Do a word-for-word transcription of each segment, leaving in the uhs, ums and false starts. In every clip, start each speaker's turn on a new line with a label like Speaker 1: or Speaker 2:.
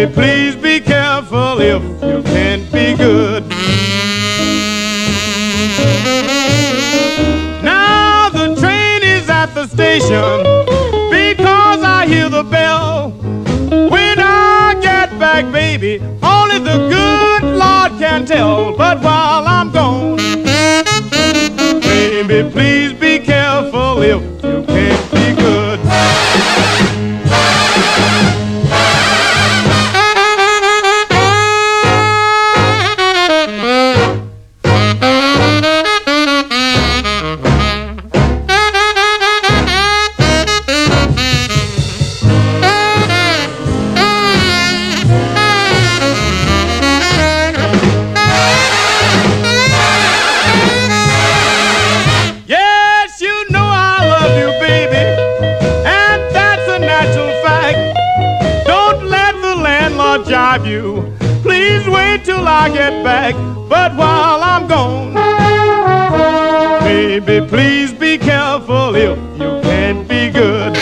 Speaker 1: Baby, please be careful if you can't be good. Now the train is at the station because I hear the bell. When I get back, baby, only the good Lord can tell. But while I'm gone, baby, please be careful if you can't be good. Jive you. Please wait till I get back. But while I'm gone, baby, please be careful if you can't be good.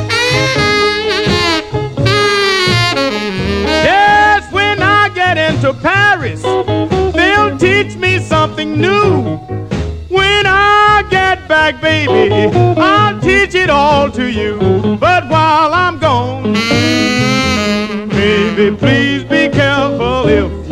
Speaker 1: Yes, when I get into Paris, they'll teach me something new. When I get back, baby, I'll teach it all to you. But while I'm gone, baby, please be careful if